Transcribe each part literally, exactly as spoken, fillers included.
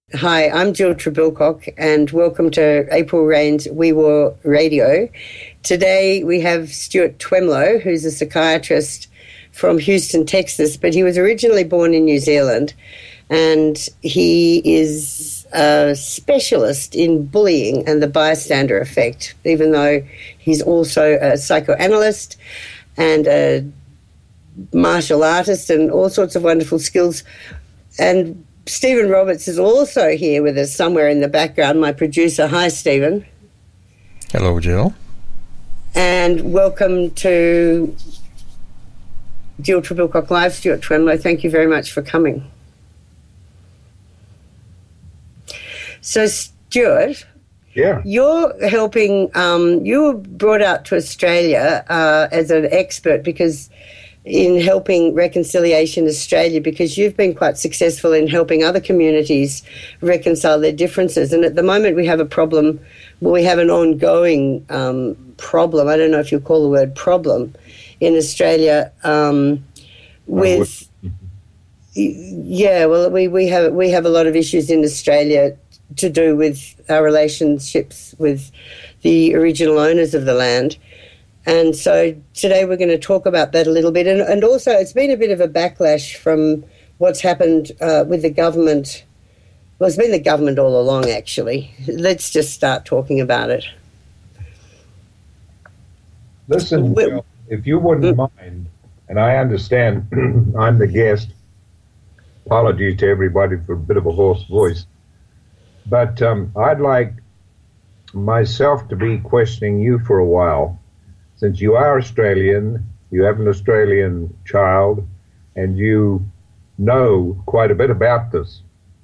Hi, I'm Jill Trebilcock, and welcome to April Rain's We War Radio. Today we have Stuart Twemlow, who's a psychiatrist from Houston, Texas, but he was originally born in New Zealand, and he is a specialist in bullying and the bystander effect, even though he's also a psychoanalyst and a martial artist and all sorts of wonderful skills. And Stephen Roberts is also here with us somewhere in the background, my producer. Hi, Stephen. Hello, Jill. And welcome to Jill Trebilcock Live, Stuart Twemlow. Thank you very much for coming. So, Stuart, yeah, you're helping, um, you were brought out to Australia uh, as an expert because in helping Reconciliation Australia, because you've been quite successful in helping other communities reconcile their differences. And at the moment we have a problem, well, we have an ongoing um, problem, I don't know if you call the word problem, in Australia um, with, yeah, well, we, we have we have a lot of issues in Australia to do with our relationships with the original owners of the land. And so today we're going to talk about that a little bit. And, and also it's been a bit of a backlash from what's happened uh, with the government. Well, it's been the government all along, actually. Let's just start talking about it. Listen, Jill, if you wouldn't mind, and I understand I'm the guest, apologies to everybody for a bit of a hoarse voice, but um, I'd like myself to be questioning you for a while. Since you are Australian, you have an Australian child, and you know quite a bit about this.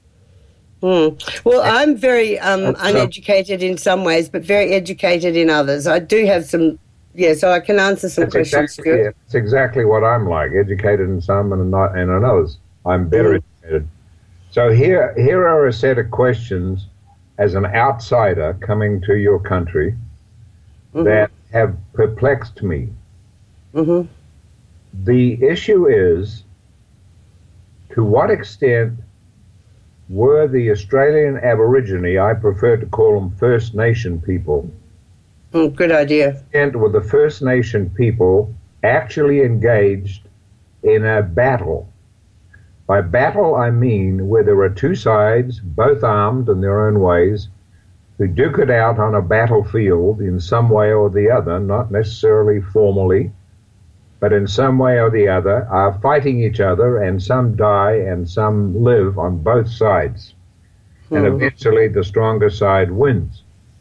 Mm. Well, I'm very um, uneducated in some ways, but very educated in others. I do have some, yeah, so I can answer some that's questions. Exactly, yeah, that's exactly what I'm like, educated in some and not and in others. I'm better mm. educated. So here, here are a set of questions as an outsider coming to your country mm-hmm. that have perplexed me. Mm-hmm. The issue is, to what extent were the Australian Aborigine, I prefer to call them First Nation people, mm, good idea. And were the First Nation people actually engaged in a battle? By battle, I mean where there are two sides, both armed in their own ways, who duke it out on a battlefield in some way or the other, not necessarily formally, but in some way or the other, are fighting each other, and some die and some live on both sides. Mm-hmm. And eventually the stronger side wins.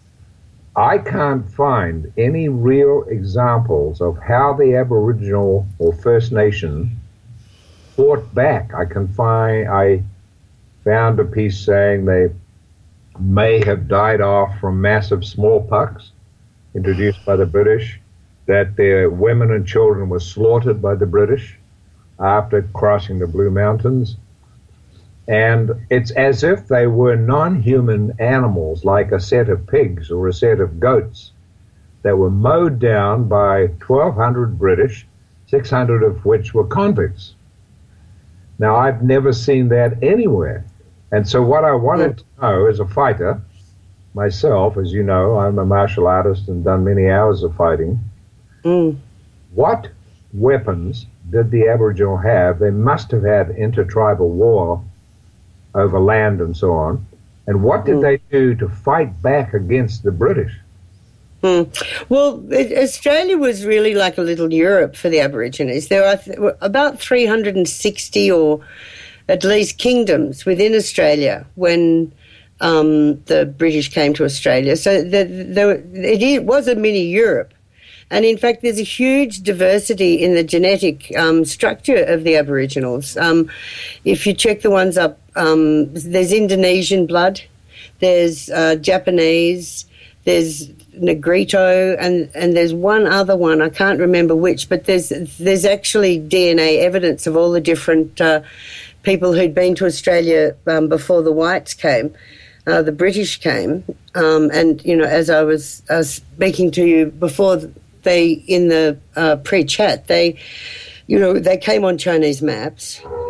I can't find any real examples of how the Aboriginal or First Nation fought back. I can find, I found a piece saying they may have died off from massive smallpox introduced by the British, that their women and children were slaughtered by the British after crossing the Blue Mountains. And it's as if they were non-human animals, like a set of pigs or a set of goats, that were mowed down by twelve hundred British, six hundred of which were convicts. Now, I've never seen that anywhere. And so what I wanted to know as a fighter, myself, as you know, I'm a martial artist and done many hours of fighting. Mm. What weapons did the Aboriginal have? They must have had intertribal war over land and so on. And what did mm. they do to fight back against the British? Mm. Well, it, Australia was really like a little Europe for the Aborigines. There are th- about three hundred sixty or at least kingdoms within Australia when um, the British came to Australia. So the, the, it was a mini Europe. And in fact, there's a huge diversity in the genetic um, structure of the Aboriginals. Um, if you check the ones up, um, there's Indonesian blood, there's uh, Japanese, there's Negrito, and, and there's one other one, I can't remember which, but there's there's actually D N A evidence of all the different uh, people who'd been to Australia um, before the whites came, uh, the British came. Um, and, you know, as I was uh, speaking to you before they, in the uh, pre-chat, they, you know, they came on Chinese maps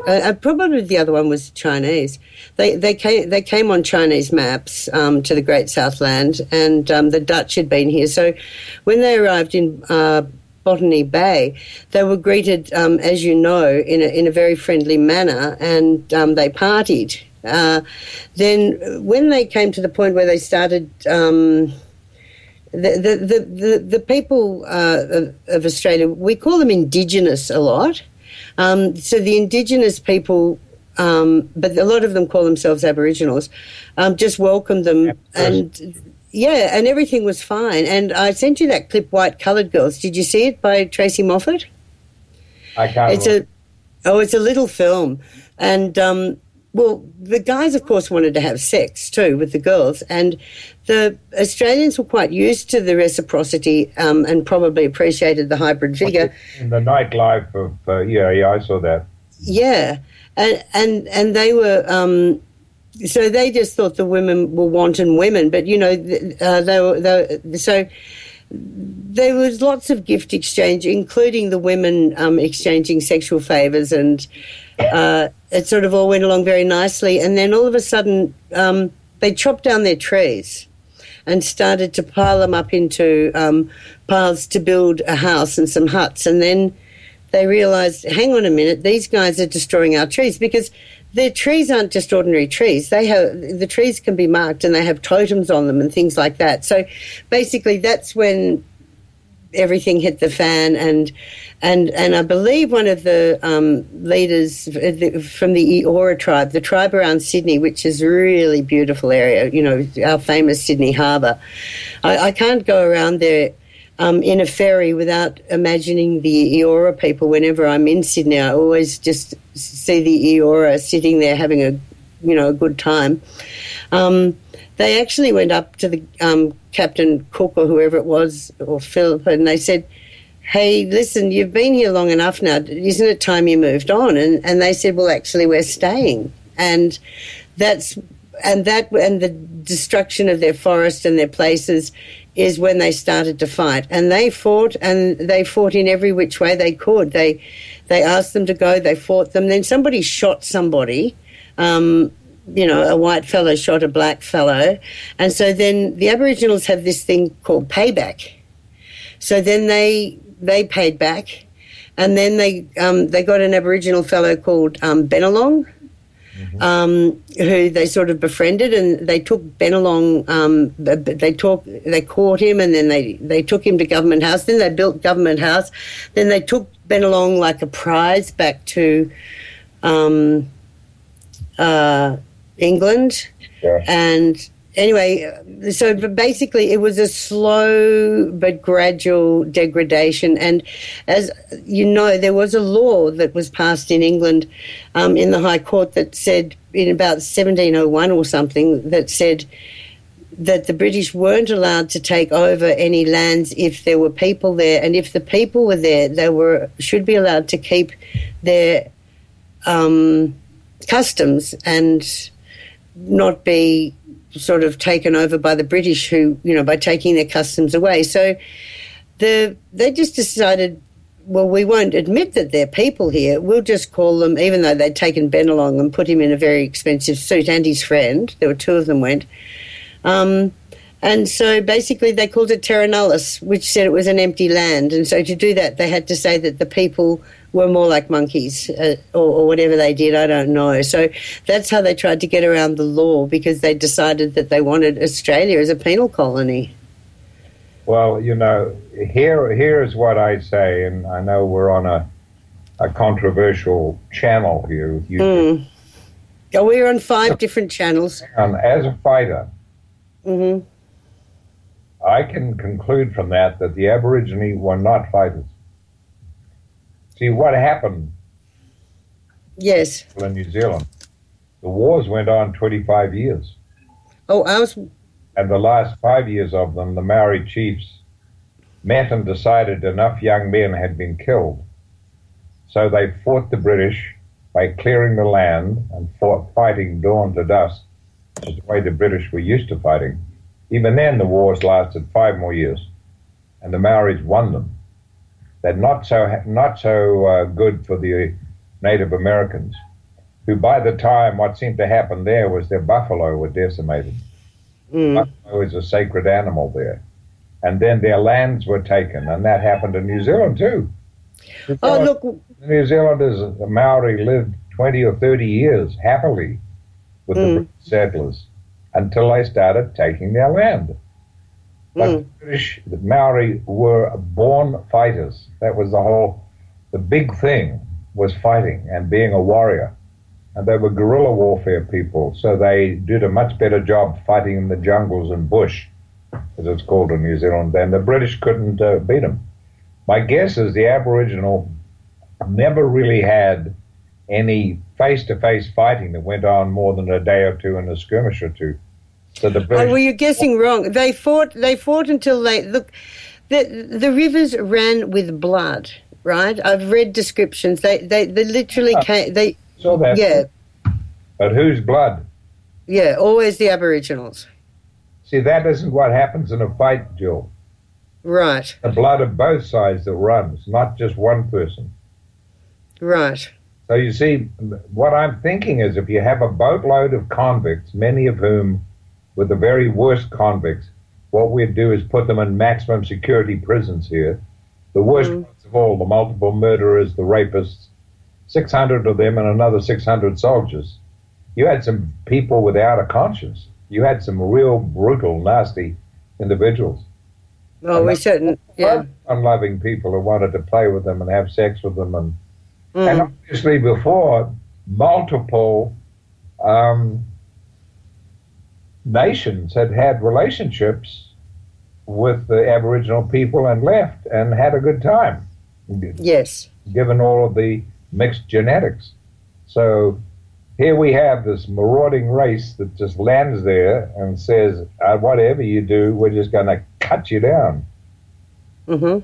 uh, probably the other one was Chinese. They they came they came on Chinese maps um, to the Great Southland, and um, the Dutch had been here. So when they arrived in uh, Botany Bay, they were greeted, um, as you know, in a, in a very friendly manner, and um, they partied. Uh, then when they came to the point where they started. Um, The, the, the, the, the people uh, of, of Australia, we call them Indigenous a lot. Um, so the Indigenous people, um, but a lot of them call themselves Aboriginals, um, just welcomed them. Yeah, and, yeah, and everything was fine. And I sent you that clip, White Coloured Girls. Did you see it by Tracy Moffat? I can't. It's a, oh, it's a little film. And, um, well, the guys, of course, wanted to have sex too with the girls, and the Australians were quite used to the reciprocity um, and probably appreciated the hybrid vigour. In the nightlife of, uh, yeah, yeah, I saw that. Yeah, and and, and they were, um, so they just thought the women were wanton women, but, you know, uh, they were, they were, so there was lots of gift exchange, including the women um, exchanging sexual favours, and uh, it sort of all went along very nicely. And then all of a sudden um, they chopped down their trees and started to pile them up into um, piles to build a house and some huts. And then they realised, hang on a minute, these guys are destroying our trees, because their trees aren't just ordinary trees. They have, the trees can be marked and they have totems on them and things like that. So basically that's when everything hit the fan, and and and I believe one of the um, leaders from the Eora tribe, the tribe around Sydney, which is a really beautiful area, you know, our famous Sydney Harbour. I, I can't go around there um, in a ferry without imagining the Eora people. Whenever I'm in Sydney, I always just see the Eora sitting there having a, you know, a good time. Um, they actually went up to the um, Captain Cook or whoever it was, or Philip, and they said, hey, listen, you've been here long enough now. Isn't it time you moved on? And and they said, well, actually, we're staying. And that's and that and the destruction of their forest and their places is when they started to fight. And they fought, and they fought in every which way they could. They they asked them to go. They fought them. Then somebody shot somebody. Um, you know, a white fellow shot a black fellow. And so then the Aboriginals have this thing called payback. So then they they paid back, and then they um, they got an Aboriginal fellow called um, Bennelong, mm-hmm. um, who they sort of befriended, and they took Bennelong, um, they talk, they caught him, and then they, they took him to Government House. Then they built Government House. Then they took Bennelong like a prize back to um, uh, England, yeah. and anyway, so basically it was a slow but gradual degradation. And as you know, there was a law that was passed in England um, in the High Court that said, in about seventeen oh one or something, that said that the British weren't allowed to take over any lands if there were people there, and if the people were there, they were should be allowed to keep their um, customs and not be sort of taken over by the British, who, you know, by taking their customs away. So the they just decided, well, we won't admit that they're people here. We'll just call them, even though they'd taken Bennelong and put him in a very expensive suit, and his friend, there were two of them went. Um, and so basically they called it Terra Nullius, which said it was an empty land. And so to do that, they had to say that the people were more like monkeys, uh, or, or whatever they did, I don't know. So that's how they tried to get around the law, because they decided that they wanted Australia as a penal colony. Well, you know, here here is what I say, and I know we're on a, a controversial channel here. You mm. Oh, we're on five different channels. Um, as a fighter, mm-hmm. I can conclude from that that the Aborigine were not fighters. See, what happened yes. in New Zealand, the wars went on twenty-five years. Oh, I was... And the last five years of them, the Maori chiefs met and decided enough young men had been killed. So they fought the British by clearing the land and fought fighting dawn to dusk, which is the way the British were used to fighting. Even then, the wars lasted five more years, and the Maoris won them. They're not so not so uh, good for the Native Americans. who by the time what seemed to happen there was their buffalo were decimated. Mm. Buffalo is a sacred animal there. And then their lands were taken, and that happened in New Zealand too. New Oh, Zealand, look. the New Zealanders, the Maori lived twenty or thirty years happily with the Mm. British settlers until they started taking their land. But Mm. the British, the Maori were born fighters. That was the whole, the big thing was fighting and being a warrior. And they were guerrilla warfare people, so they did a much better job fighting in the jungles and bush, as it's called in New Zealand, and the British couldn't uh, beat them. My guess is the Aboriginal never really had any face-to-face fighting that went on more than a day or two in a skirmish or two. So the British, Oh, well, you're guessing wrong. They fought. They fought until they look. The the rivers ran with blood, right? I've read descriptions. They they, they literally came. They saw that. yeah But whose blood? yeah always the Aboriginals. See, that isn't what happens in a fight, Jill. Right, The blood of both sides that runs, not just one person. right. So you see, what I'm thinking is if you have a boatload of convicts, many of whom were the very worst convicts, what we'd do is put them in maximum security prisons here. The worst Mm. ones of all, the multiple murderers, the rapists, six hundred of them and another six hundred soldiers. You had some people without a conscience. You had some real brutal, nasty individuals. Oh, And we that- certain yeah. Unloving people who wanted to play with them and have sex with them. And, Mm. and obviously before, multiple um, nations had had relationships with the Aboriginal people and left and had a good time, Yes. given all of the mixed genetics. So here we have this marauding race that just lands there and says, uh, whatever you do, we're just going to cut you down. Mm-hmm.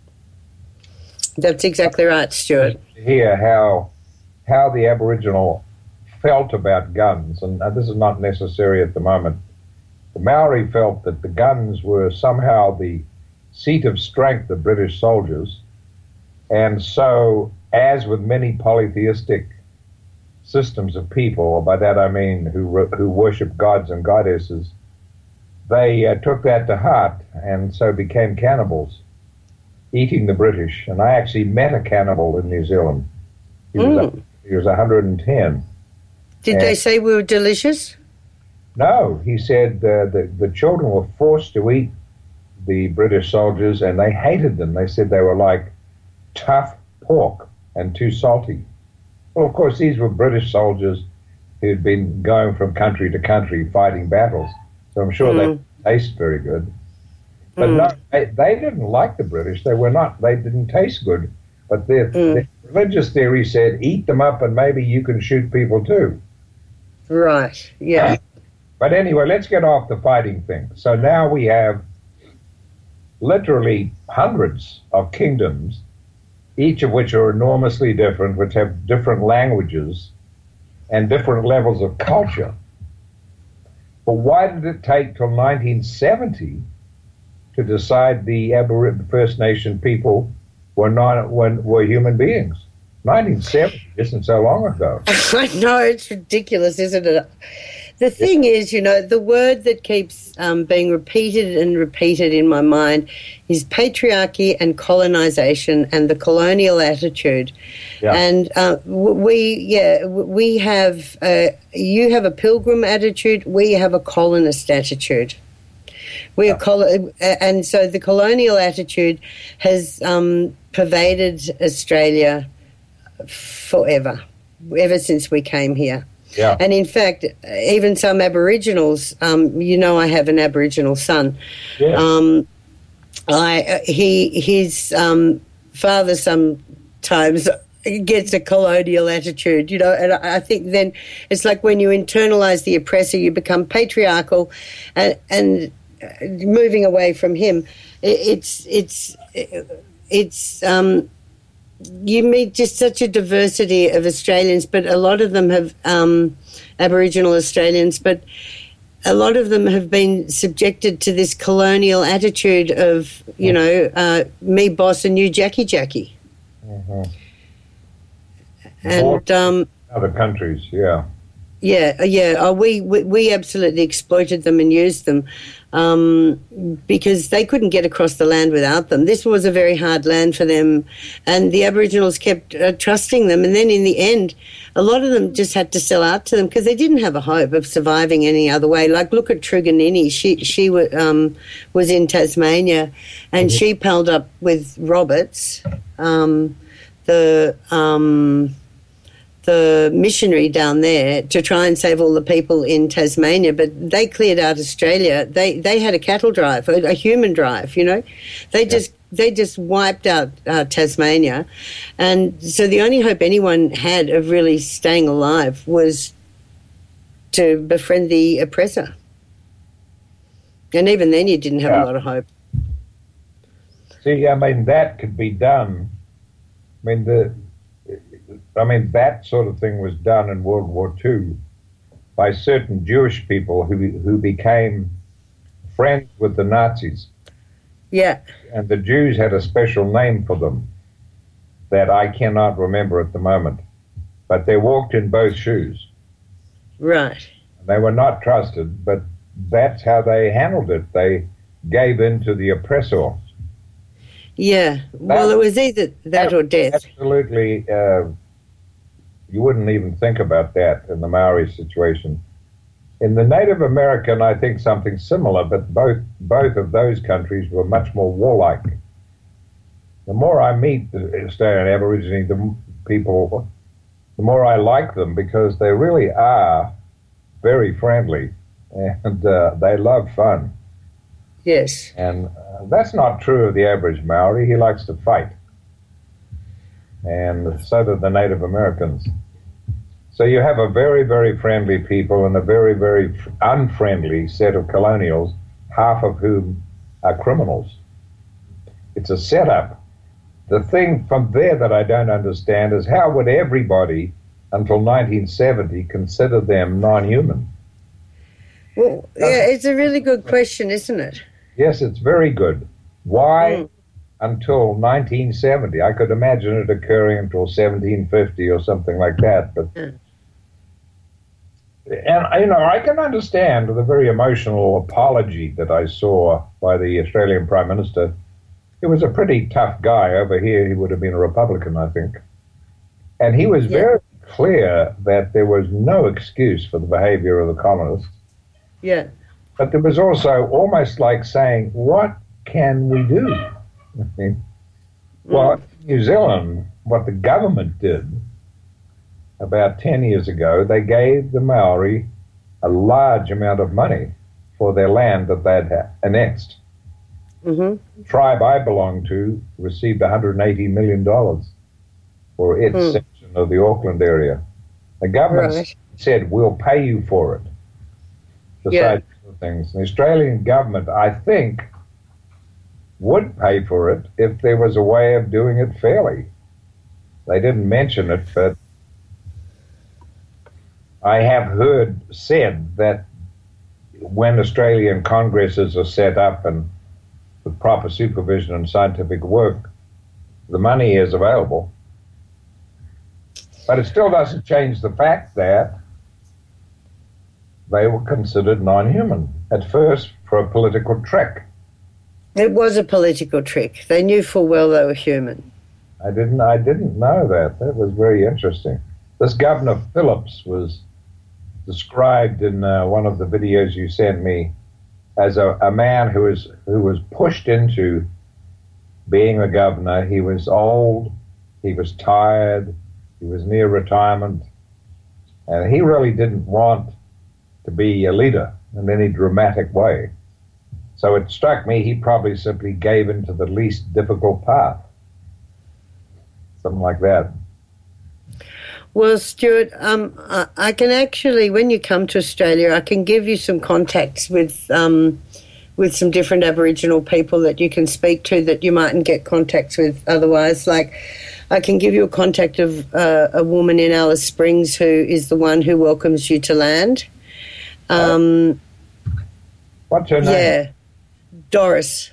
That's exactly right, Stuart. Hear how how the Aboriginal felt about guns, and uh, this is not necessary at the moment. The Maori felt that the guns were somehow the seat of strength of British soldiers, and so, as with many polytheistic systems of people, by that I mean who who worship gods and goddesses, they uh, took that to heart and so became cannibals, eating the British. And I actually met a cannibal in New Zealand. He was, Mm. he was one hundred ten. Did And- they say we were delicious? No, he said uh, the, the children were forced to eat the British soldiers and they hated them. They said they were like tough pork and too salty. Well, of course, these were British soldiers who'd been going from country to country fighting battles. So I'm sure Mm. they taste very good. But Mm. no, they, they didn't like the British. They were not, they didn't taste good. But their, Mm. their religious theory said, eat them up and maybe you can shoot people too. Right. Yeah. But anyway, let's get off the fighting thing. So now we have literally hundreds of kingdoms, each of which are enormously different, which have different languages and different levels of culture. But why did it take till nineteen seventy to decide the Aboriginal First Nation people were not when were human beings? nineteen seventy isn't so long ago. I know, it's ridiculous, isn't it? The thing is, you know, the word that keeps um, being repeated and repeated in my mind is patriarchy and colonization and the colonial attitude. Yeah. And uh, w- we, yeah, w- we have, uh, you have a pilgrim attitude, we have a colonist attitude. We are col- and so the colonial attitude has um, pervaded Australia forever, ever since we came here. Yeah. And in fact, even some Aboriginals, um, you know, I have an Aboriginal son. Yes. Um, I uh, he his um, father sometimes gets a colonial attitude, you know, and I, I think then it's like when you internalize the oppressor, you become patriarchal, and and moving away from him, it, it's it's it's. Um, You meet just such a diversity of Australians, but a lot of them have um, Aboriginal Australians, but a lot of them have been subjected to this colonial attitude of, you know, uh, me boss and you Jackie Jackie. Mhm. And um, Other countries, yeah. Yeah, uh, yeah. Oh, we, we we absolutely exploited them and used them um, because they couldn't get across the land without them. This was a very hard land for them, and the Aboriginals kept uh, trusting them. And then in the end, a lot of them just had to sell out to them because they didn't have a hope of surviving any other way. Like, look at Truganini. She she um, was in Tasmania, and mm-hmm. she palled up with Roberts, um, the... Um, the missionary down there, to try and save all the people in Tasmania, but they cleared out Australia. They they had a cattle drive, a, a human drive, you know. They just they just wiped out uh, Tasmania, and so the only hope anyone had of really staying alive was to befriend the oppressor. And even then, you didn't have yeah. a lot of hope. See, I mean, that could be done. I mean, the. I mean, that sort of thing was done in World War Two by certain Jewish people who who became friends with the Nazis. Yeah. And the Jews had a special name for them that I cannot remember at the moment. But they walked in both shoes. Right. They were not trusted, but that's how they handled it. They gave in to the oppressor. Yeah. Well, that, it was either that, that or death. Absolutely. Uh, you wouldn't even think about that in the Maori situation. In the Native American, I think something similar, but both both of those countries were much more warlike. The more I meet the Australian Aborigine the people, the more I like them because they really are very friendly and uh, they love fun. Yes. And uh, that's not true of the average Maori. He likes to fight. And so do the Native Americans. So you have a very, very friendly people and a very, very unfriendly set of colonials, half of whom are criminals. It's a setup. The thing from there that I don't understand is how would everybody until nineteen seventy consider them non-human? Well, yeah, it's a really good question, isn't it? Yes, it's very good. Why mm. until nineteen seventy? I could imagine it occurring until seventeen fifty or something like that. But mm. And, you know, I can understand the very emotional apology that I saw by the Australian Prime Minister. He was a pretty tough guy. Over here, he would have been a Republican, I think. And he was yeah. very clear that there was no excuse for the behavior of the colonists. Yeah. But there was also almost like saying, what can we do? I mean, well, in New Zealand, what the government did about ten years ago, they gave the Maori a large amount of money for their land that they'd annexed. Mm-hmm. The tribe I belong to received one hundred eighty million dollars for its mm. section of the Auckland area. The government right. said, we'll pay you for it. Yeah. Things. The Australian government, I think, would pay for it if there was a way of doing it fairly. They didn't mention it, but I have heard said that when Australian congresses are set up and with proper supervision and scientific work, the money is available. But it still doesn't change the fact that they were considered non-human at first for a political trick. It was a political trick. They knew full well they were human. I didn't. I didn't know that. That was very interesting. This Governor Phillips was described in uh, one of the videos you sent me as a, a man who was who was pushed into being the governor. He was old. He was tired. He was near retirement, and he really didn't want to be a leader in any dramatic way. So it struck me he probably simply gave in to the least difficult path. Something like that. Well, Stuart, um, I, I can actually, when you come to Australia, I can give you some contacts with um, with some different Aboriginal people that you can speak to that you mightn't get contacts with otherwise. Like, I can give you a contact of uh, a woman in Alice Springs who is the one who welcomes you to land. Um, What's her name? Yeah, Doris.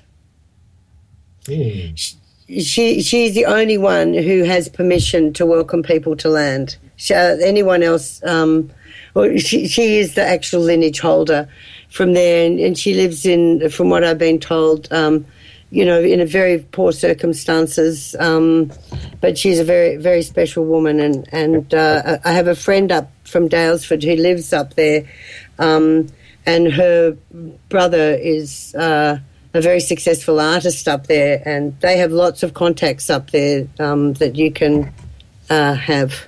Mm. She, she she's the only one who has permission to welcome people to land. She, uh, anyone else, um, well, she, she is the actual lineage holder from there, and, and she lives in, from what I've been told, um, you know, in a very poor circumstances, um, but she's a very, very special woman, and, and uh, I have a friend up from Daylesford who lives up there, um, and her brother is uh, a very successful artist up there, and they have lots of contacts up there um, that you can uh, have.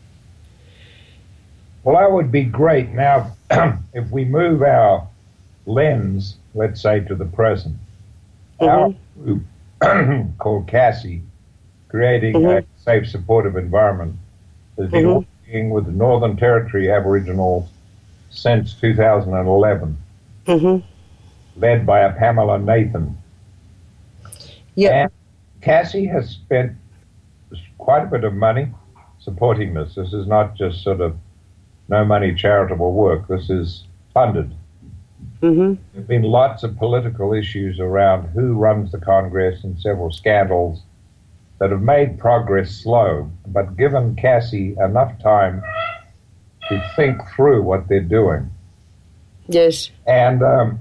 Well, that would be great. Now, if we move our lens, let's say, to the present, mm-hmm. our group called CASSI, Creating mm-hmm. a Safe, Supportive Environment, has been mm-hmm. working with the Northern Territory Aboriginals since two thousand eleven, mm-hmm. led by a Pamela Nathan. Yeah. And CASSI has spent quite a bit of money supporting this. This is not just sort of no money charitable work. This is funded. Mm-hmm. There have been lots of political issues around who runs the Congress and several scandals that have made progress slow, but given CASSI enough time to think through what they're doing. Yes. And um,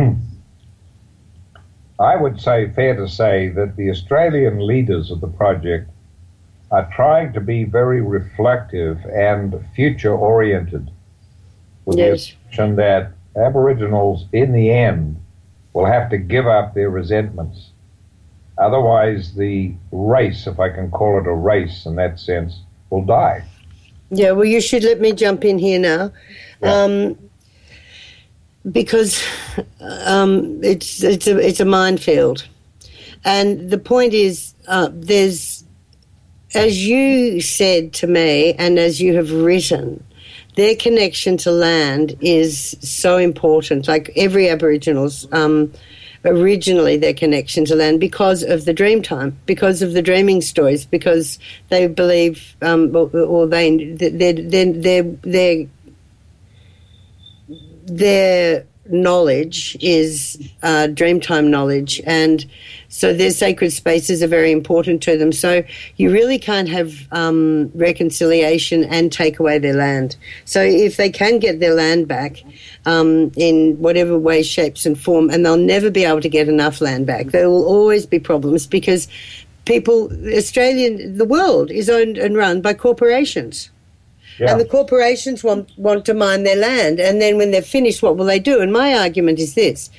I would say, fair to say, that the Australian leaders of the project are trying to be very reflective and future-oriented, with yes. the assumption that Aboriginals, in the end, will have to give up their resentments. Otherwise, the race, if I can call it a race in that sense, will die. Yeah, well, you should let me jump in here now, yeah. um, because um, it's it's a it's a minefield, and the point is, uh, there's, as you said to me, and as you have written, their connection to land is so important. Like every Aboriginal's, um, originally their connection to land because of the dream time, because of the dreaming stories, because they believe, um, or, or they, their, their, their, their, their knowledge is uh, dreamtime knowledge, and so their sacred spaces are very important to them. So you really can't have um, reconciliation and take away their land. So if they can get their land back um, in whatever way, shapes and form, and they'll never be able to get enough land back, there will always be problems because people, Australian, the world is owned and run by corporations. Yeah. And the corporations want, want to mine their land, and then when they're finished, what will they do? And my argument is this.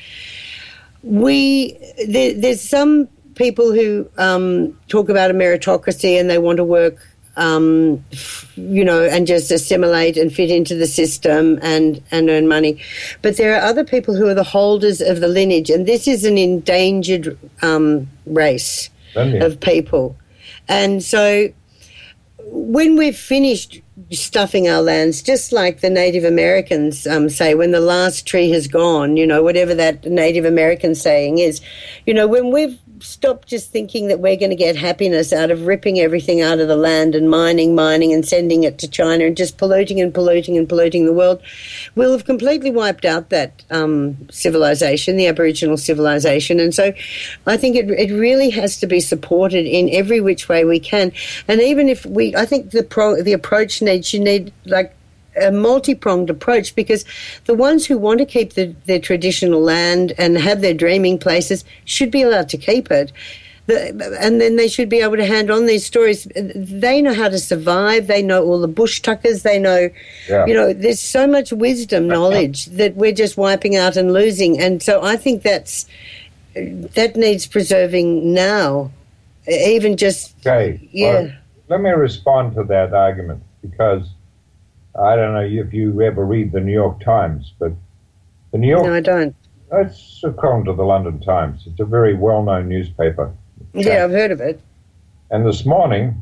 We there, There's some people who um, talk about a meritocracy and they want to work, um, you know, and just assimilate and fit into the system and, and earn money. But there are other people who are the holders of the lineage, and this is an endangered um, race yeah. of people. And so when we've finished stuffing our lands, just like the Native Americans um, say, when the last tree has gone, you know, whatever that Native American saying is, you know, when we've stopped just thinking that we're going to get happiness out of ripping everything out of the land and mining, mining and sending it to China and just polluting and polluting and polluting the world, we'll have completely wiped out that um, civilization, the Aboriginal civilization. And so I think it, it really has to be supported in every which way we can. And even if we, I think the pro, the approach needs, you need like a multi-pronged approach, because the ones who want to keep the, their traditional land and have their dreaming places should be allowed to keep it. The, and then they should be able to hand on these stories. They know how to survive. They know all the bush tuckers. They know, yeah. you know, there's so much wisdom, knowledge that we're just wiping out and losing. And so I think that's, that needs preserving now, even just, okay. yeah. Well, let me respond to that argument, because I don't know if you ever read the New York Times, but the New York... No, I don't. It's equivalent to the London Times. It's a very well-known newspaper. Yeah, I've heard of it. And this morning,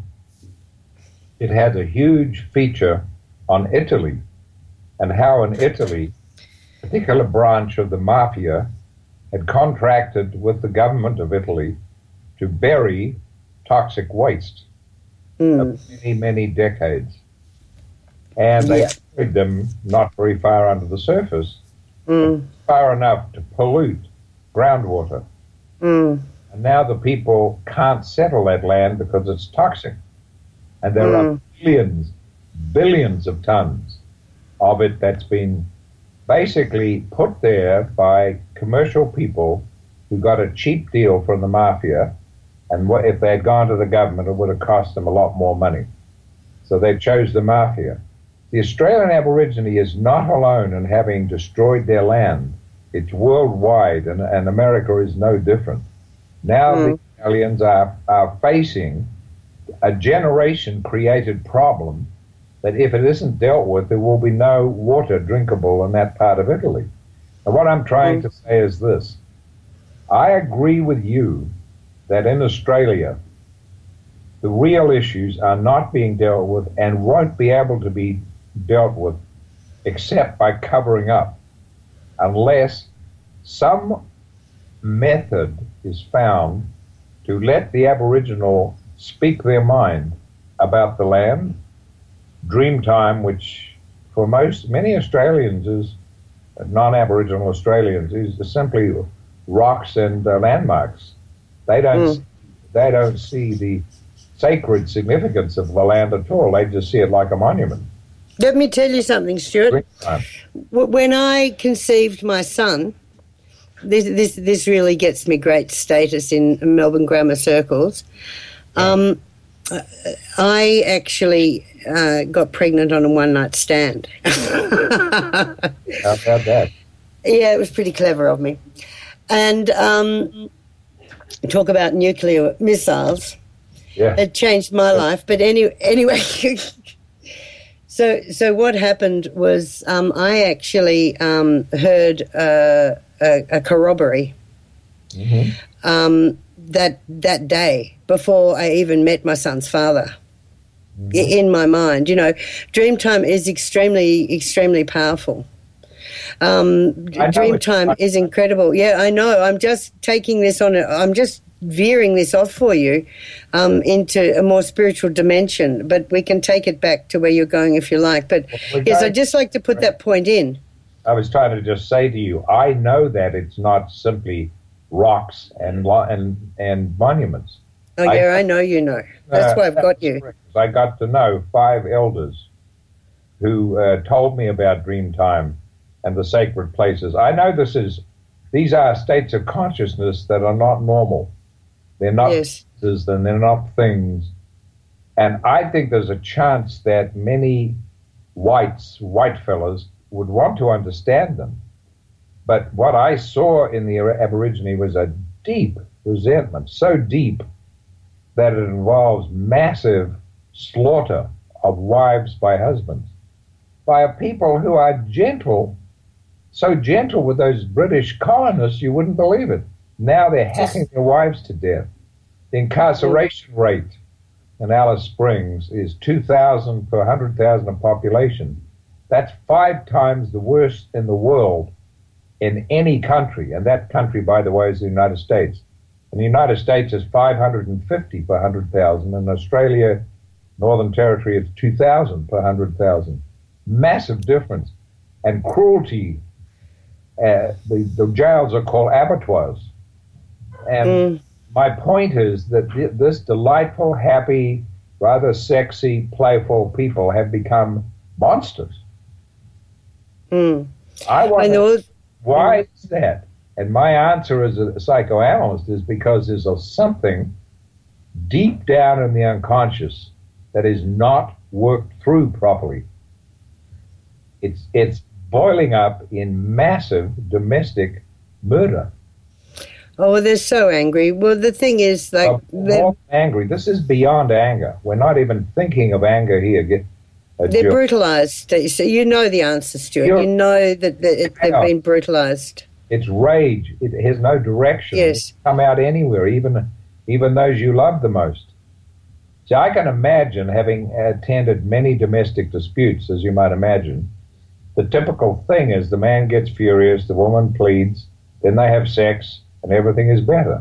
it had a huge feature on Italy, and how in Italy, a particular branch of the mafia had contracted with the government of Italy to bury toxic waste mm. of many, many decades. And they yeah. buried them not very far under the surface, mm. far enough to pollute groundwater. Mm. And now the people can't settle that land because it's toxic. And there mm. are billions, billions of tons of it that's been basically put there by commercial people who got a cheap deal from the mafia, and what, if they had gone to the government, it would have cost them a lot more money. So they chose the mafia. The Australian Aborigine is not alone in having destroyed their land. It's worldwide, and, and America is no different. Now mm. the Australians are, are facing a generation-created problem that if it isn't dealt with, there will be no water drinkable in that part of Italy. And what I'm trying mm. to say is this. I agree with you that in Australia, the real issues are not being dealt with and won't be able to be dealt with except by covering up, unless some method is found to let the Aboriginal speak their mind about the land. Dreamtime, which for most, many Australians is, non-Aboriginal Australians, is simply rocks and uh, landmarks. They don't, mm. they don't see the sacred significance of the land at all. They just see it like a monument. Let me tell you something, Stuart. When I conceived my son, this this this really gets me great status in Melbourne grammar circles. Um, I actually uh, got pregnant on a one-night stand. How about that? Yeah, it was pretty clever of me. And um, talk about nuclear missiles. Yeah. It changed my life. But any, anyway, so so what happened was um, I actually um, heard uh, a, a corroboree mm-hmm. um, that that day before I even met my son's father. Mm-hmm. In my mind, you know, Dreamtime is extremely, extremely powerful. Um, Dreamtime is incredible. Yeah, I know. I'm just taking this on. A, I'm just veering this off for you um, into a more spiritual dimension, but we can take it back to where you're going if you like. But well, yes, I'd just like to put that point in. I was trying to just say to you, I know that it's not simply rocks and and and monuments. Oh yeah, I, I know you know. That's uh, why I've got you. I got to know five elders who uh, told me about Dreamtime and the sacred places. I know this is, these are states of consciousness that are not normal. They're not yes. places and they're not things. And I think there's a chance that many whites, white fellas, would want to understand them. But what I saw in the Aborigine was a deep resentment, so deep that it involves massive slaughter of wives by husbands, by a people who are gentle, so gentle with those British colonists you wouldn't believe it. Now they're hacking their wives to death. The incarceration rate in Alice Springs is two thousand per one hundred thousand of population. That's five times the worst in the world in any country, and that country, by the way, is the United States. And the United States is five hundred fifty per one hundred thousand, and Australia, Northern Territory, is two thousand per one hundred thousand. Massive difference. And cruelty, uh, the, the jails are called abattoirs. And mm. my point is that th- this delightful, happy, rather sexy, playful people have become monsters. Mm. I want I know. to, why mm. is that? And my answer as a psychoanalyst is because there's a something deep down in the unconscious that is not worked through properly. It's it's boiling up in massive domestic murder. Oh, they're so angry. Well, the thing is, like, uh, more angry. This is beyond anger. We're not even thinking of anger here. Get, uh, they're Jill. brutalized. So you know the answer, Stuart. You're, you know that, that it, they've been brutalized. It's rage. It has no direction. Yes. It can come out anywhere, even even those you love the most. So I can imagine, having attended many domestic disputes, as you might imagine, the typical thing is the man gets furious, the woman pleads, then they have sex, and everything is better.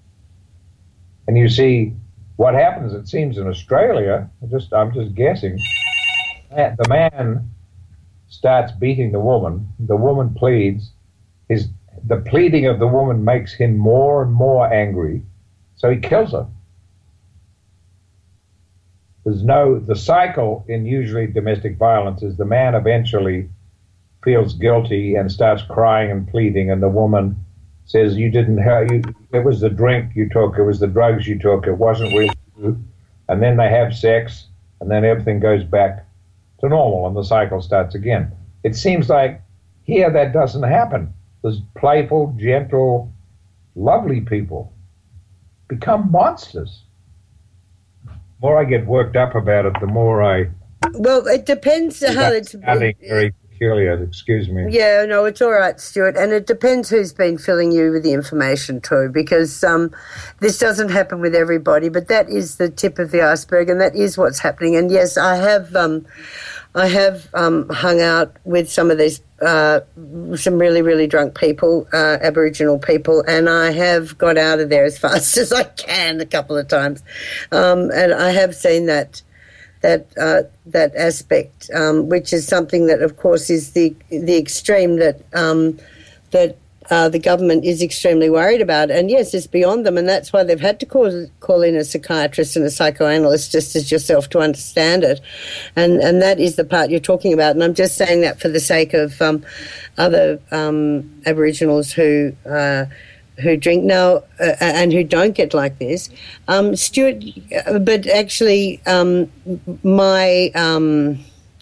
And you see, what happens, it seems, in Australia, just I'm just guessing, the man starts beating the woman, the woman pleads, his the pleading of the woman makes him more and more angry, so he kills her. there's no, the cycle in usually domestic violence is the man eventually feels guilty and starts crying and pleading, and the woman says, you didn't have, you, it was the drink you took, it was the drugs you took, it wasn't really you. And then they have sex, and then everything goes back to normal, and the cycle starts again. It seems like here that doesn't happen. Those playful, gentle, lovely people become monsters. The more I get worked up about it, the more I... Well, it depends how it's... Sounding very peculiar, excuse me. Yeah, no, it's all right, Stuart. And it depends who's been filling you with the information too, because um, this doesn't happen with everybody, but that is the tip of the iceberg, and that is what's happening. And yes, I have... Um, I have um, hung out with some of these, uh, some really, really drunk people, uh, Aboriginal people, and I have got out of there as fast as I can a couple of times. Um, and I have seen that that uh, that aspect, um, which is something that, of course, is the the extreme that um, that uh, the government is extremely worried about. And yes, it's beyond them, and that's why they've had to call call in a psychiatrist and a psychoanalyst, just as yourself, to understand it. And and that is the part you're talking about. And I'm just saying that for the sake of um, other um, Aboriginals who. Uh, who drink now uh, and who don't get like this. Um, Stuart, but actually um, my um,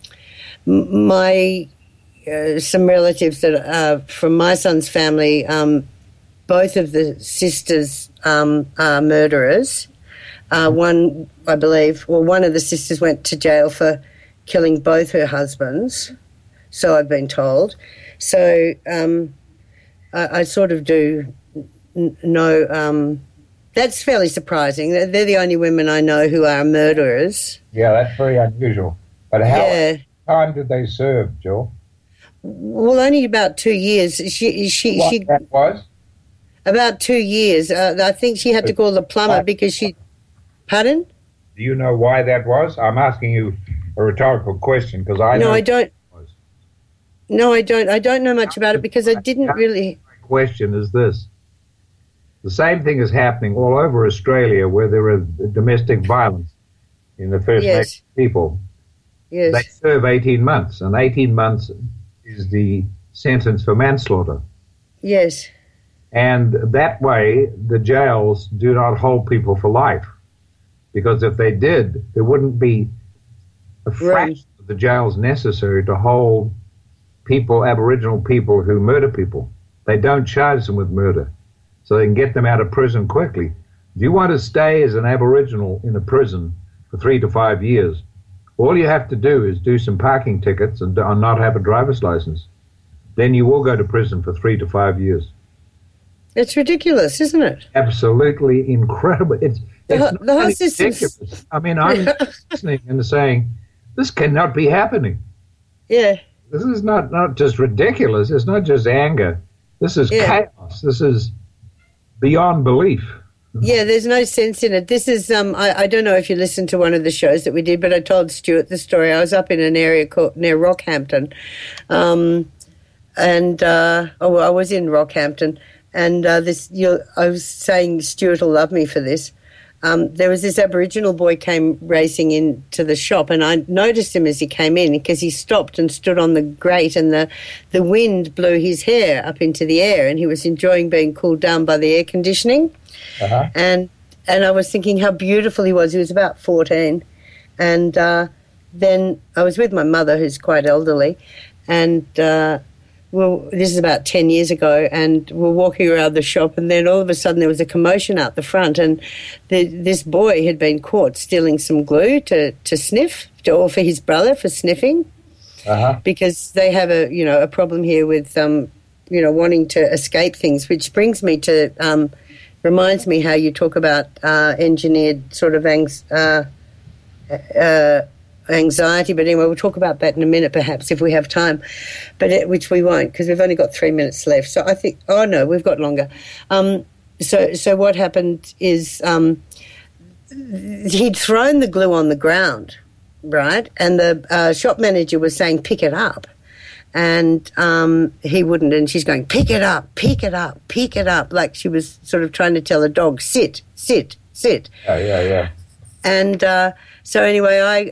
my uh, some relatives that are from my son's family, um, both of the sisters um, are murderers. Uh, one, I believe, well, one of the sisters went to jail for killing both her husbands, so I've been told. So um, I, I sort of do... No, um, that's fairly surprising. They're, they're the only women I know who are murderers. Yeah, that's very unusual. But how yeah. time did they serve, Jill? Well, only about two years. She, she, what she. that was? About two years. Uh, I think she had to call the plumber because she. Pardon? Do you know why that was? I'm asking you a rhetorical question because I no, know I don't. No, I don't. I don't know much about it because I didn't really. My question is this. The same thing is happening all over Australia where there are domestic violence in the First yes. Nations people. Yes. They serve eighteen months, and eighteen months is the sentence for manslaughter. Yes. And that way, the jails do not hold people for life. Because if they did, there wouldn't be a fraction of the jails necessary to hold people, Aboriginal people, who murder people. They don't charge them with murder, so they can get them out of prison quickly. If you want to stay as an Aboriginal in a prison for three to five years, all you have to do is do some parking tickets and not have a driver's license. Then you will go to prison for three to five years. It's ridiculous, isn't it? Absolutely incredible. It's, the, it's the whole system. I mean, I'm listening and saying, this cannot be happening. Yeah. This is not, not just ridiculous. It's not just anger. This is yeah. chaos. This is beyond belief. Yeah, there's no sense in it. This is, um, I, I don't know if you listened to one of the shows that we did, but I told Stuart the story. I was up in an area called near Rockhampton, um, and uh, oh, I was in Rockhampton, and uh, this. You, I was saying Stuart will love me for this. Um, there was this Aboriginal boy came racing into the shop, and I noticed him as he came in because he stopped and stood on the grate, and the, the wind blew his hair up into the air, and he was enjoying being cooled down by the air conditioning. Uh-huh. And and I was thinking how beautiful he was. He was about fourteen, and uh, then I was with my mother, who's quite elderly, and uh, well, this is about ten years ago, and we're walking around the shop, and then all of a sudden there was a commotion out the front, and the, this boy had been caught stealing some glue to, to sniff, to, or for his brother for sniffing, uh-huh. because they have a you know a problem here with um, you know wanting to escape things, which brings me to um, reminds me how you talk about uh, engineered sort of ang- uh, uh, anxiety, but anyway, we'll talk about that in a minute perhaps if we have time, but it, which we won't because we've only got three minutes left. So I think, oh no, we've got longer. Um, so so what happened is um, he'd thrown the glue on the ground, right, and the uh, shop manager was saying, pick it up. And um, he wouldn't, and she's going, pick it up, pick it up, pick it up, like she was sort of trying to tell a dog, sit, sit, sit. Yeah, yeah, yeah. And uh, So anyway, I,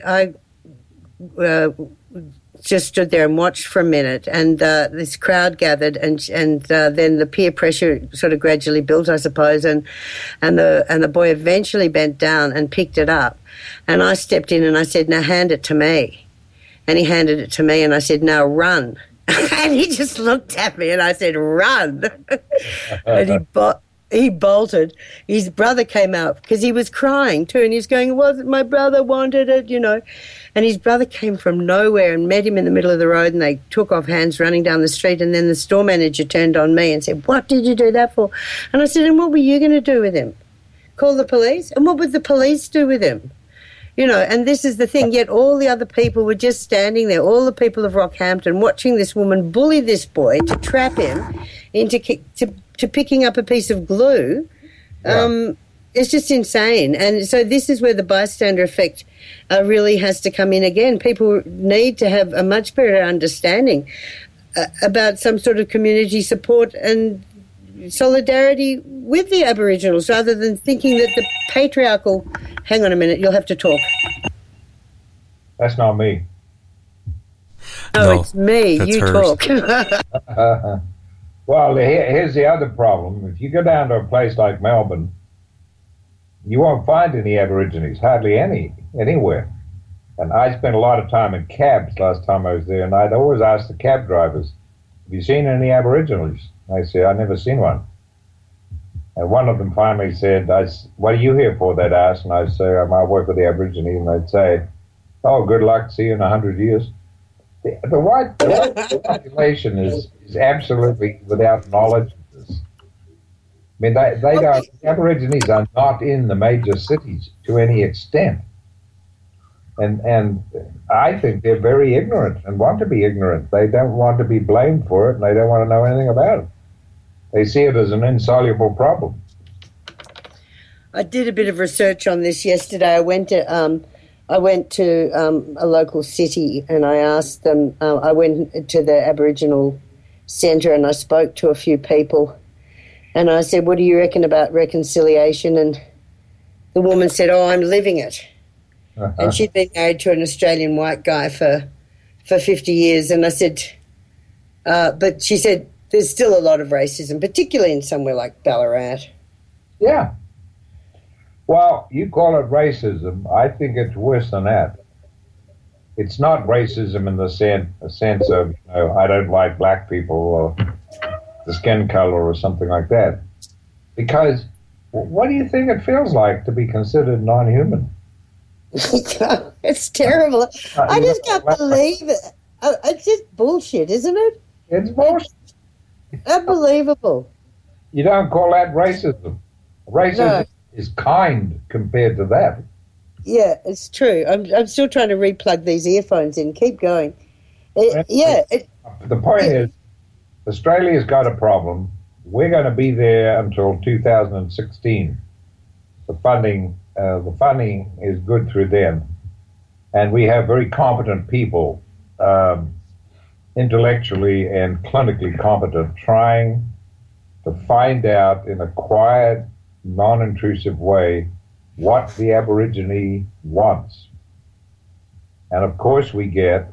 I uh, just stood there and watched for a minute, and uh, this crowd gathered, and and uh, then the peer pressure sort of gradually built, I suppose, and and the and the boy eventually bent down and picked it up, and I stepped in and I said, "Now hand it to me," and he handed it to me, and I said, "Now run." And he just looked at me, and I said, "Run!" And he bo- he bolted. His brother came out because he was crying too, and he's going, "Wasn't my brother wanted it?" You know. And his brother came from nowhere and met him in the middle of the road, and they took off hands running down the street. And then the store manager turned on me and said, "What did you do that for?" And I said, "And what were you going to do with him? Call the police? And what would the police do with him?" You know, and this is the thing, yet all the other people were just standing there, all the people of Rockhampton, watching this woman bully this boy to trap him into to, to picking up a piece of glue. Yeah. Um, it's just insane. And so this is where the bystander effect uh, really has to come in again. People need to have a much better understanding uh, about some sort of community support and solidarity with the Aboriginals, rather than thinking that the patriarchal... Hang on a minute, you'll have to talk. That's not me. No, no it's me. You hers. talk. uh, well, here, here's the other problem. If you go down to a place like Melbourne, you won't find any Aborigines, hardly any, anywhere. And I spent a lot of time in cabs last time I was there, and I'd always ask the cab drivers, "Have you seen any Aborigines?" I said, "I've never seen one." And one of them finally said, I, "What are you here for?" they'd ask. And I'd say, "I might work with the Aborigines." And they'd say, "Oh, good luck, see you in a hundred years." The, the white, the white population is, is absolutely without knowledge of this. I mean, they, they don't, the Aborigines are not in the major cities to any extent. And, and I think they're very ignorant and want to be ignorant. They don't want to be blamed for it, and they don't want to know anything about it. They see it as an insoluble problem. I did a bit of research on this yesterday. I went to um, I went to um, a local city, and I asked them. Uh, I went to the Aboriginal Centre, and I spoke to a few people, and I said, "What do you reckon about reconciliation?" And the woman said, "Oh, I'm living it." Uh-huh. And she'd been married to an Australian white guy for for fifty years, and I said, uh, but she said, "There's still a lot of racism, particularly in somewhere like Ballarat." Yeah. Well, you call it racism. I think it's worse than that. It's not racism in the sense, sense of, you know, I don't like black people or the skin color or something like that. Because what do you think it feels like to be considered non-human? It's terrible. Uh, I just can't believe it. It's just bullshit, isn't it? It's bullshit. Unbelievable. You don't call that racism. Racism no. is kind compared to that. Yeah, it's true. I'm I'm still trying to replug these earphones in. Keep going. It, yeah. It, the point it, is, Australia's got a problem. We're going to be there until two thousand sixteen. The funding, uh, the funding is good through them, and we have very competent people. Um, intellectually and clinically competent, trying to find out in a quiet, non-intrusive way what the Aborigine wants. And of course we get,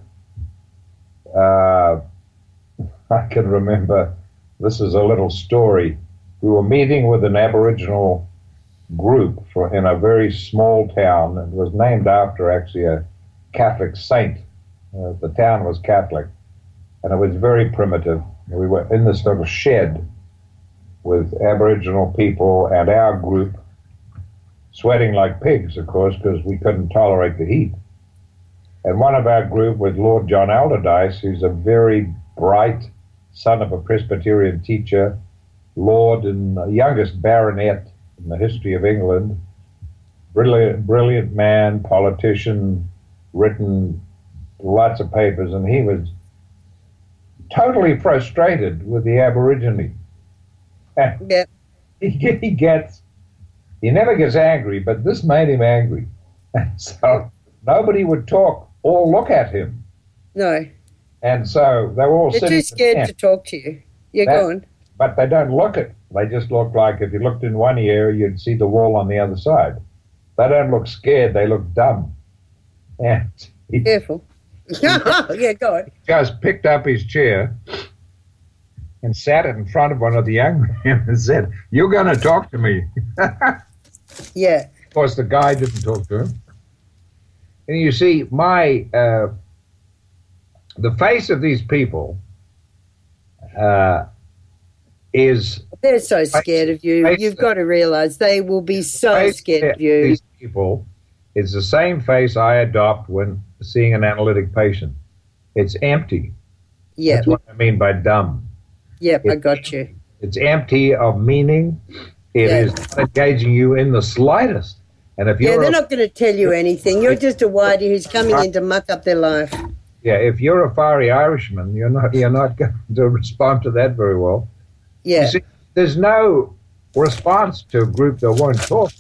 uh, I can remember, this is a little story, we were meeting with an Aboriginal group for, in a very small town. It was named after actually a Catholic saint. Uh, the town was Catholic. And it was very primitive. We were in this little shed with Aboriginal people and our group, sweating like pigs, of course, because we couldn't tolerate the heat. And one of our group was Lord John Allardyce, who's a very bright son of a Presbyterian teacher, Lord and the youngest baronet in the history of England, brilliant, brilliant man, politician, written lots of papers, and he was totally frustrated with the Aborigine. And yeah. he, he gets, he never gets angry, but this made him angry. And so nobody would talk or look at him. No. And so they were all They're sitting. They're too scared to talk to you. You're that, going. But they don't look at, they just look like if you looked in one ear, you'd see the wall on the other side. They don't look scared, they look dumb. And he Careful. Yeah, go on. just picked up his chair and sat it in front of one of the young men and said, "You're going to talk to me." Yeah. Of course, the guy didn't talk to him. And you see, my uh, the face of these people uh, is... They're so scared of you. face You've that- got to realize they will be so face scared of you. These people is the same face I adopt when seeing an analytic patient. It's empty. Yeah. That's what I mean by dumb. Yep, I got you. It's empty of meaning. It Yeah. is not engaging you in the slightest. And if Yeah, you're they're a, not going to tell you anything. You're just a whitey who's coming in to muck up their life. yeah, if you're a fiery Irishman, you're not you're not going to respond to that very well. Yeah. You see, there's no response to a group that won't talk.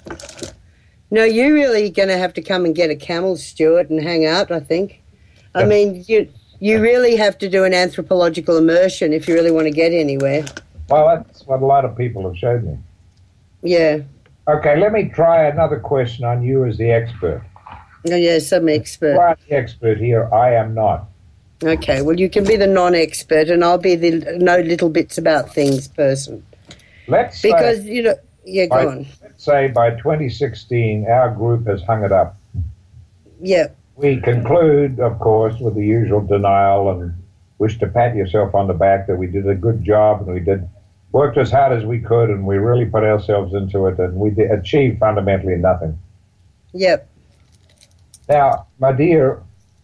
No, you're really going to have to come and get a camel, Stuart, and hang out, I think. I Yeah. mean, you you really have to do an anthropological immersion if you really want to get anywhere. Well, that's what a lot of people have showed me. Yeah. Okay, let me try another question on you as the expert. Oh, yes, I'm expert. You are the expert here. I am not. Okay, well, you can be the non-expert, and I'll be the know little bits about things person. Let's Because, say, you know, yeah, by, go on. let's say by twenty sixteen, our group has hung it up. Yeah, We conclude, of course, with the usual denial and wish to pat yourself on the back that we did a good job and we did worked as hard as we could and we really put ourselves into it and we did achieve fundamentally nothing. yep, Now, my dear,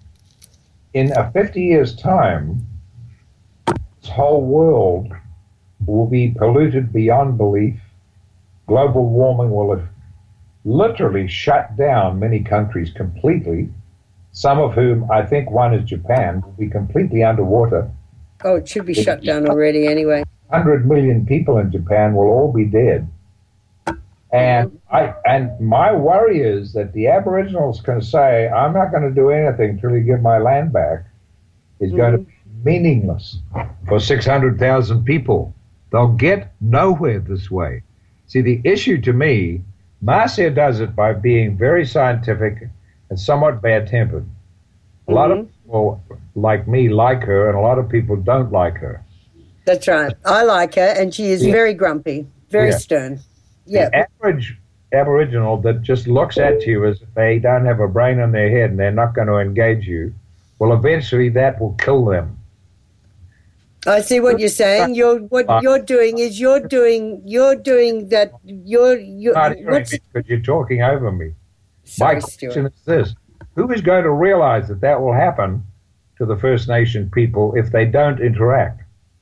in a fifty years' time, this whole world will be polluted beyond belief. Global warming will have literally shut down many countries completely, some of whom, I think one is Japan, will be completely underwater. Oh, it should be shut down already anyway. one hundred million people in Japan will all be dead. And I and my worry is that the Aboriginals can say, I'm not going to do anything till you give my land back, is going to be meaningless for six hundred thousand people. They'll get nowhere this way. See, the issue to me, Marcia does it by being very scientific and somewhat bad-tempered. A lot of people like me like her, and a lot of people don't like her. That's right. I like her, and she is Yeah. very grumpy, very Yeah. stern. Yeah, The average Aboriginal that just looks at you as if they don't have a brain in their head and they're not going to engage you, well, eventually that will kill them. I see what you're saying. You're what you're doing is you're doing you're doing that. You're you're. Not hearing What's, me because you're talking over me. sorry, My question Stuart. is this: who is going to realize that that will happen to the First Nation people if they don't interact?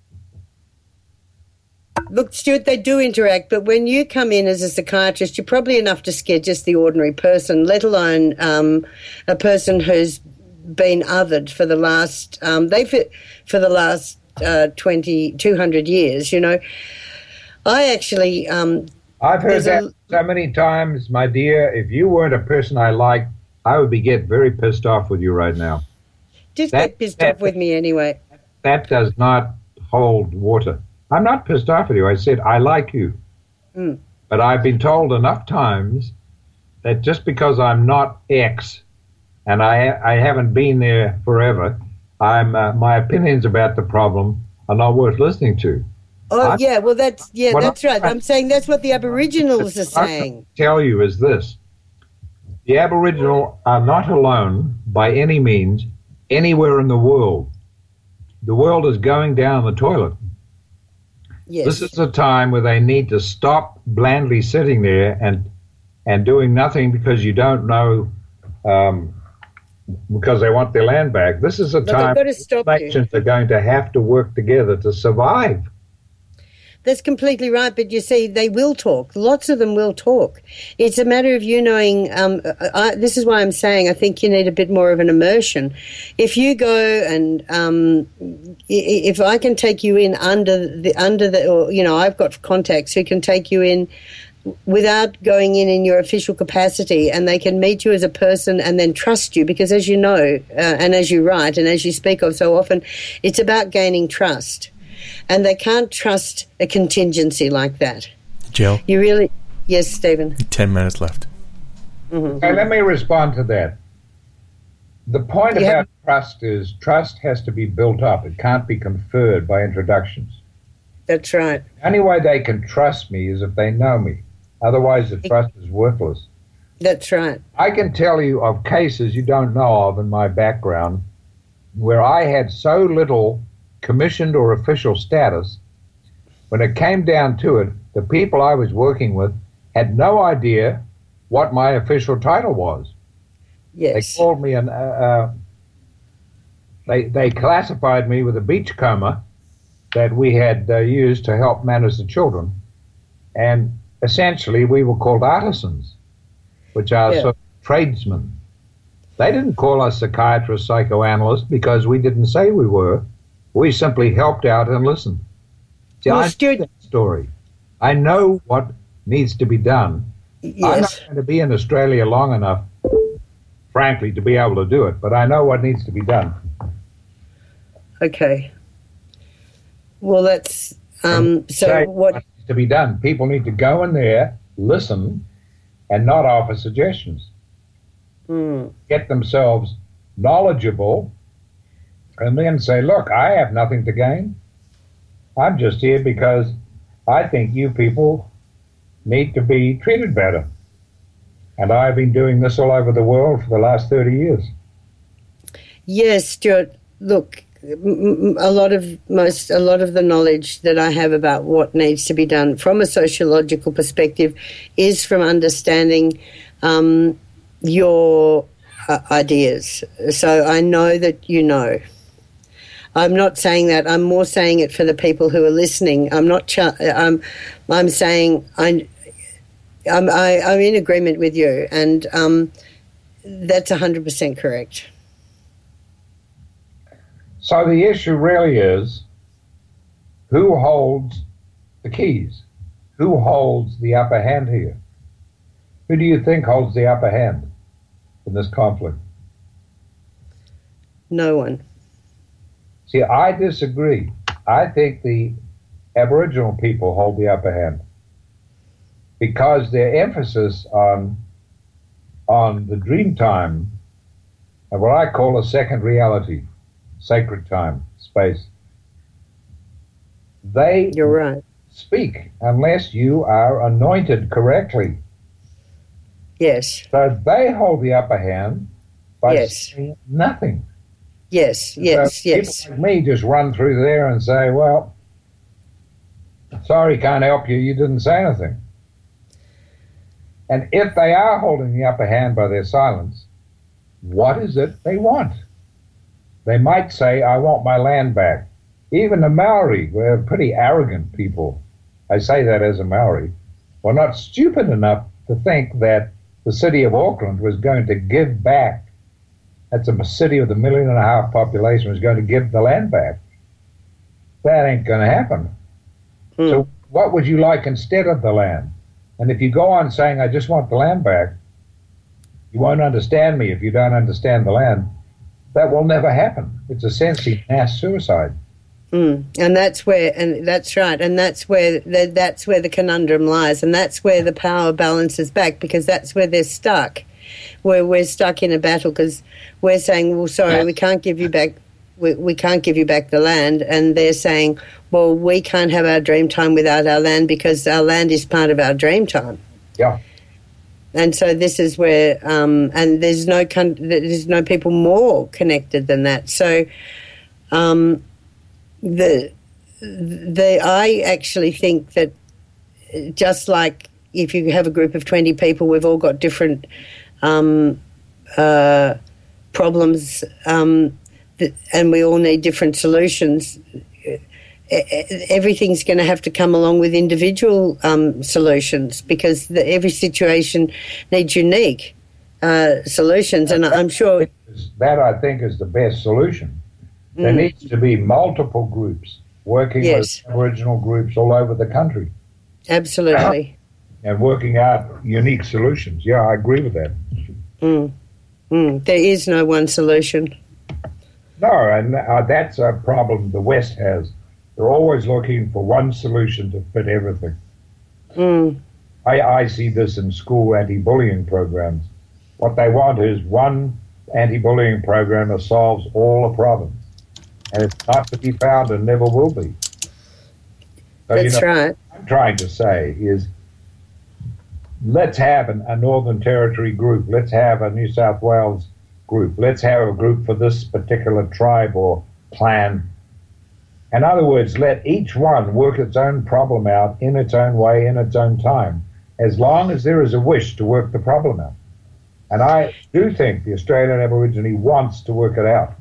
Look, Stuart, they do interact, but when you come in as a psychiatrist, you're probably enough to scare just the ordinary person, let alone um, a person who's been othered for the last um, they for the last uh, twenty, two hundred years. You know, I actually um, I've heard There's that a- so many times, my dear. If you weren't a person I liked, I would be get very pissed off with you right now. just That- get pissed that- off with me anyway. That does not hold water. I'm not pissed off with you. I said, I like you. Mm. But I've been told enough times that just because I'm not X and I I haven't been there forever, I'm uh, my opinions about the problem are not worth listening to. Oh I'm- yeah, well that's yeah, What that's I'm- right. I'm saying that's what the Aboriginals are What I'm saying. trying to tell you is this. The Aboriginal are not alone by any means anywhere in the world. The world is going down the toilet. Yes. This is a time where they need to stop blandly sitting there and and doing nothing because you don't know, um, because they want their land back. This is a But they've time got to stop you. nations are going to have to work together to survive. That's completely right, but you see, they will talk. Lots of them will talk. It's a matter of you knowing. Um, I, this is why I'm saying I think you need a bit more of an immersion. If you go and um, i- if I can take you in under the under the, or, you know, I've got contacts who can take you in without going in in your official capacity, and they can meet you as a person and then trust you, because as you know, uh, and as you write and as you speak of so often, it's about gaining trust. And they can't trust a contingency like that. Jill, You really... Yes, Stephen. ten minutes left. Okay, let me respond to that. The point You about have- trust is trust has to be built up. It can't be conferred by introductions. That's right. The only way they can trust me is if they know me. Otherwise, the trust is worthless. That's right. I can tell you of cases you don't know of in my background where I had so little commissioned or official status, when it came down to it, the people I was working with had no idea what my official title was. Yes. They called me an, uh, uh, they, they classified me with a beachcomber that we had uh, used to help manage the children. And essentially we were called artisans, which are Yeah. sort of tradesmen. They didn't call us psychiatrists, psychoanalysts, because we didn't say we were. We simply helped out and listened. See, Well, I know Stuart- that story. I know what needs to be done. I'm not Yes. going to be in Australia long enough, frankly, to be able to do it, but I know what needs to be done. Okay. Well, that's um. So Say what? needs to be done? People need to go in there, listen, and not offer suggestions. Mm, Get themselves knowledgeable, and then say, look, I have nothing to gain. I'm just here because I think you people need to be treated better. And I've been doing this all over the world for the last thirty years. yes, Stuart. Look, m- m- a lot of most a lot of the knowledge that I have about what needs to be done from a sociological perspective is from understanding um, your uh, ideas. So I know that you know. I'm not saying that. I'm more saying it for the people who are listening. I'm not. Ch- I'm. I'm saying I. I'm. I, I'm in agreement with you, and um, that's one hundred percent correct. So the issue really is, who holds the keys? Who holds the upper hand here? Who do you think holds the upper hand in this conflict? No one. See, I disagree. I think the Aboriginal people hold the upper hand because their emphasis on on the dream time and what I call a second reality, sacred time, space. They You're right. speak unless you are anointed correctly. Yes. So they hold the upper hand by Yes. saying nothing. Yes. Yes. So Yes. people like me just run through there and say, well, sorry, can't help you, you didn't say anything. And if they are holding the upper hand by their silence, what is it they want? They might say, I want my land back. Even the Maori were pretty arrogant people. I say that as a Maori. Were not stupid enough to think that the city of Auckland was going to give back. That's a city with a million and a half population was going to give the land back. That ain't going to happen. Mm. So what would you like instead of the land? And if you go on saying, I just want the land back, you won't understand me if you don't understand the land. That will never happen. It's essentially mass suicide. Mm. And that's where, and that's right, and that's where the, that's where the conundrum lies, and that's where the power balances back, because that's where they're stuck, where we're stuck in a battle, because we're saying, well, sorry, we can't give you back, we, we can't give you back the land, and they're saying, well, we can't have our dream time without our land because our land is part of our dream time. Yeah. And so this is where, um, and there's no con- there's no people more connected than that. So, um, the the I actually think that just like if you have a group of twenty people, we've all got different um, uh, problems, um, that, and we all need different solutions. Everything's going to have to come along with individual um, solutions because the, every situation needs unique uh, solutions, and I'm sure that I think is the best solution. There Mm. needs to be multiple groups working Yes. with Aboriginal groups all over the country absolutely. and working out unique solutions. Yeah, I agree with that. Mm. Mm. There is no one solution. No, and uh, that's a problem the West has. They're always looking for one solution to fit everything. Mm. I, I see this in school anti-bullying programs. What they want is one anti-bullying program that solves all the problems. And it's not to be found and never will be. So, That's you know, right. What I'm trying to say is, let's have an, a Northern Territory group. Let's have a New South Wales group. Let's have a group for this particular tribe or clan. In other words, let each one work its own problem out in its own way, in its own time, as long as there is a wish to work the problem out. And I do think the Australian Aborigine wants to work it out.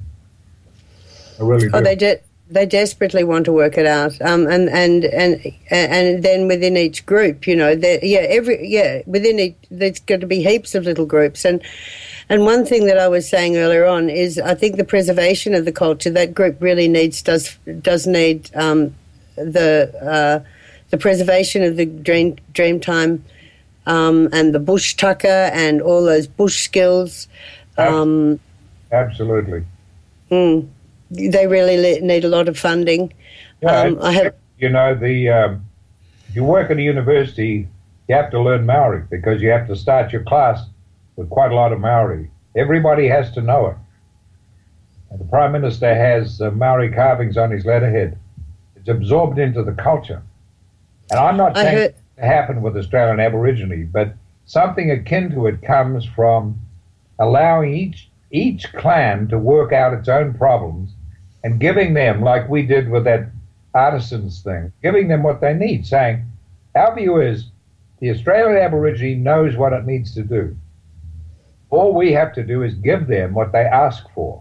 I really do. Oh, they did. They desperately want to work it out, um, and and and and then within each group, you know, yeah, every yeah, within each, there's going to be heaps of little groups, and and one thing that I was saying earlier on is I think the preservation of the culture, that group really needs does does need um, the uh, the preservation of the dream Dreamtime um, and the bush tucker and all those bush skills. Um, Absolutely. Mm, They really need a lot of funding. Yeah, um, I have, you know, the um, if you work at a university, you have to learn Maori because you have to start your class with quite a lot of Maori. Everybody has to know it. And the Prime Minister has uh, Maori carvings on his letterhead. It's absorbed into the culture. And I'm not saying it happened with Australian Aborigine, but something akin to it comes from allowing each each clan to work out its own problems and giving them, like we did with that artisans thing, giving them what they need, saying, our view is the Australian Aborigine knows what it needs to do. All we have to do is give them what they ask for.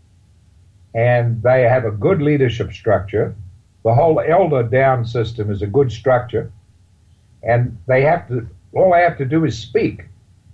And they have a good leadership structure. The whole elder down system is a good structure. And they have to, all they have to do is speak.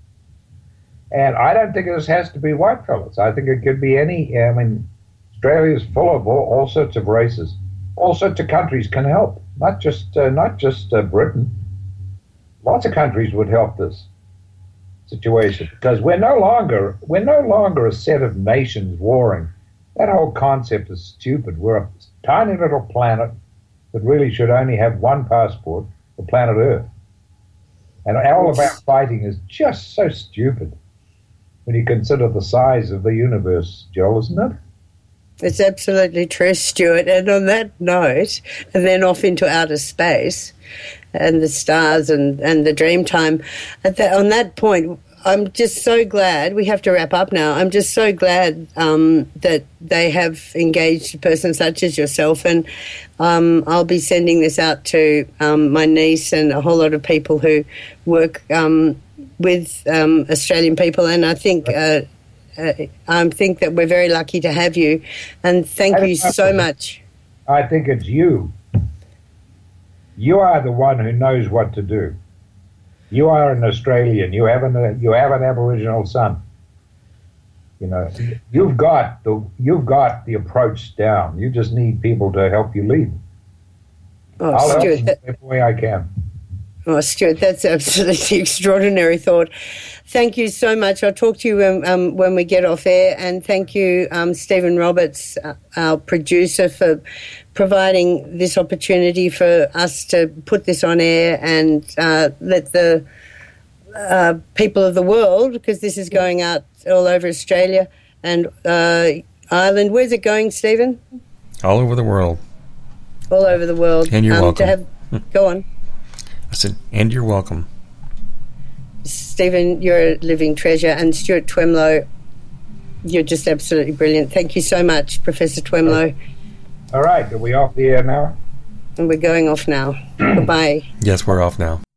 And I don't think this has to be white fellas. I think it could be any, I mean, Australia is full of all, all sorts of races. All sorts of countries can help, not just uh, not just uh, Britain. Lots of countries would help this situation because we're no longer we're no longer a set of nations warring. That whole concept is stupid. We're a tiny little planet that really should only have one passport, the planet Earth. And all about fighting is just so stupid when you consider the size of the universe, Joel, isn't it? It's absolutely true, Stuart. And on that note, and then off into outer space and the stars and, and the Dreamtime, at that, on that point, I'm just so glad, we have to wrap up now, I'm just so glad um, that they have engaged a person such as yourself, and um, I'll be sending this out to um, my niece and a whole lot of people who work um, with um, Australian people, and I think... Uh, Uh, I think that we're very lucky to have you, and thank you so much. I think it's you. You are the one who knows what to do. You are an Australian. You have an you have an Aboriginal son. You know, you've got the you've got the approach down. You just need people to help you lead. Oh, I'll Stuart, help them every way I can. Oh, Stuart, that's absolutely extraordinary thought. Thank you so much. I'll talk to you um, um, when we get off air. And thank you, um, Stephen Roberts, uh, our producer, for providing this opportunity for us to put this on air and uh, let the uh, people of the world, because this is going out all over Australia and uh, Ireland. Where's it going, Stephen? All over the world. All over the world. And you're um, welcome. To have, go on. I said, and you're welcome. Stephen, you're a living treasure, and Stuart Twemlow, you're just absolutely brilliant. Thank you so much, Professor Twemlow. All right, are we off the air now? And we're going off now. Goodbye. Yes, we're off now.